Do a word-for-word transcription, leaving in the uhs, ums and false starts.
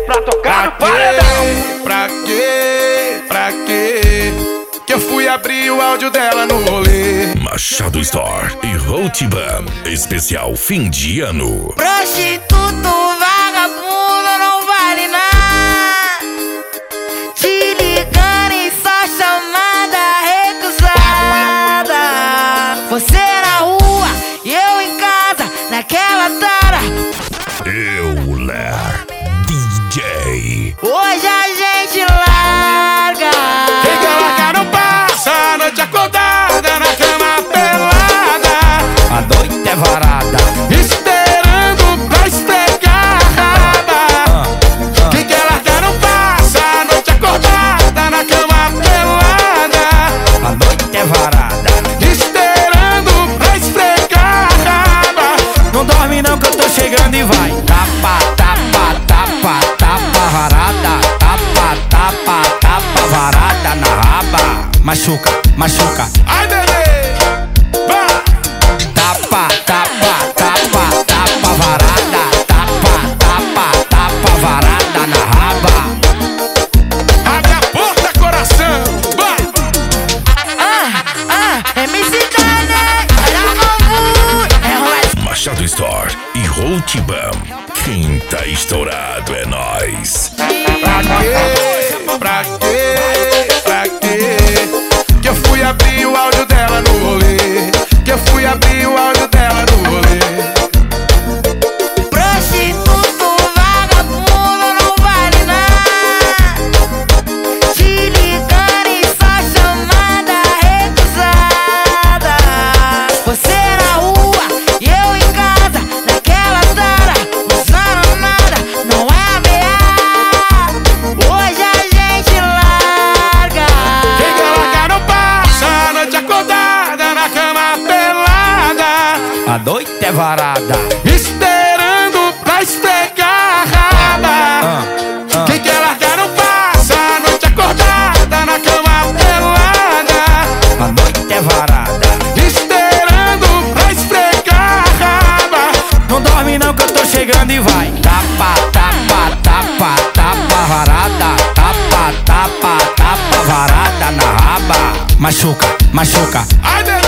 pra tocar no paredão. Pra quê? Pra quê? Que eu fui abrir o áudio dela no rolê. Machado Store e Rotiban, especial fim de ano. Prostituto, vagabundo, não vale nada. Te ligando e só chamada recusada. Você na rua e eu em casa, naquela tara. Eu, Ler, D J. Hoje a gente larga. Quem quer largar não passa a noite acordada na cama pelada. A noite é varada, Esperando pra esfregar a raba. Quem quer largar não passa a noite acordada na cama pelada. a noite é varada. Esperando pra esfregar a raba. Não dorme não que eu tô chegando e vai. Tapa, tapa, tapa, tapa varada. Tapa, tapa, tapa varada na raba. Machuca, machuca. Ai, bebê, vai. Tapa, tapa, tapa, tapa varada. Tapa, tapa, tapa varada na raba. Abre a porta, coração, vai. Ah, ah, M C Dane, olha como é rola. Machado Store e Rotiban. Quem tá estourado é nós. Pra quê? Pra quê? Pra quê? Que eu fui abrir o áudio dela no rolê. Que eu fui abrir o áudio dela no rolê. Prostituto, vagabundo, não vale nada. Te ligando e só chamada recusada. Você na rua e eu em casa, naquela tara. Usando nada, não é ameaça. Hoje a gente larga. Quem quer largar não passa a noite acordada na cama pelada. A noite é varada. Esperando pra esfregar a raba. Quem quer largar não passa a noite acordada na cama pelada. A noite é varada. Esperando pra esfregar a raba. Não dorme não que eu tô chegando e vai. Tapa, tapa, tapa, tapa varada. Tapa, tapa, tapa varada na raba. Machuca, machuca. Ai, bebê.